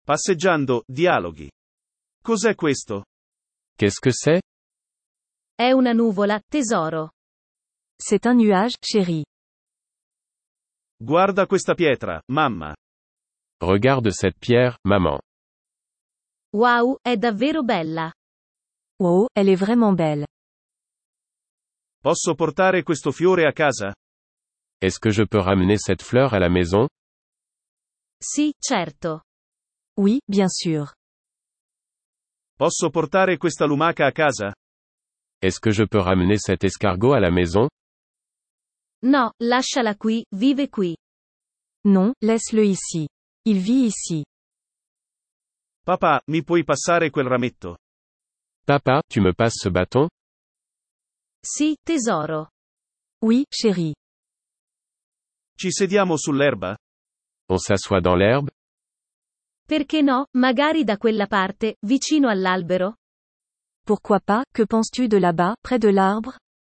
Passeggiando, dialoghi. Cos'è questo? Qu'est-ce que c'est? È una nuvola, tesoro. C'est un nuage, chérie. Guarda questa pietra, mamma. Regarde cette pierre, maman. Wow, è davvero bella. Wow, elle est vraiment belle. Posso portare questo fiore a casa? Est-ce que je peux ramener cette fleur à la maison? Sì, certo. Oui, bien sûr. Posso portare questa lumaca a casa? Est-ce que je peux ramener cet escargot à la maison? No, lasciala qui, vive qui. Non, laisse-le ici. Il vit ici. Papà, mi puoi passare quel rametto? Papa, tu me passes ce bâton? Sì, tesoro. Oui, chérie. Ci sediamo sull'erba? On s'assoit dans l'herbe? Perché no, magari da quella parte, vicino all'albero? Pourquoi pas, que penses-tu de là-bas, près de l'arbre?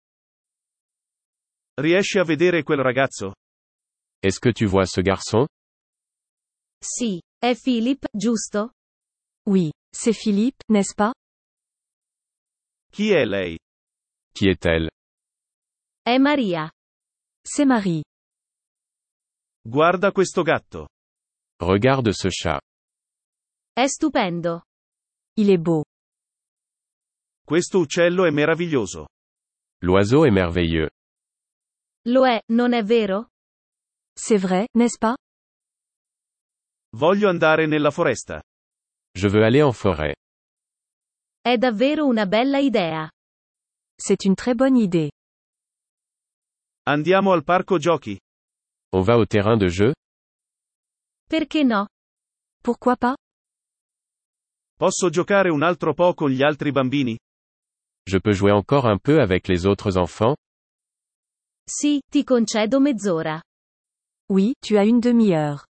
Riesci a vedere quel ragazzo? Est-ce que tu vois ce garçon? Sì. È Philip, giusto? Oui, c'est Philippe, n'est-ce pas? Chi è lei? Qui est-elle? È Maria. C'est Marie. Guarda questo gatto. Regarde ce chat. È stupendo. Il est beau. Questo uccello è meraviglioso. L'oiseau est merveilleux. Lo è, non è vero? C'est vrai, n'est-ce pas? Voglio andare nella foresta. Je veux aller en forêt. È davvero una bella idea. C'est une très bonne idée. Andiamo al parco giochi? On va au terrain de jeu? Perché no? Pourquoi pas? Posso giocare un altro po' con gli altri bambini? Je peux jouer encore un peu avec les autres enfants? Sì, ti concedo mezz'ora. Oui, tu as une demi-heure.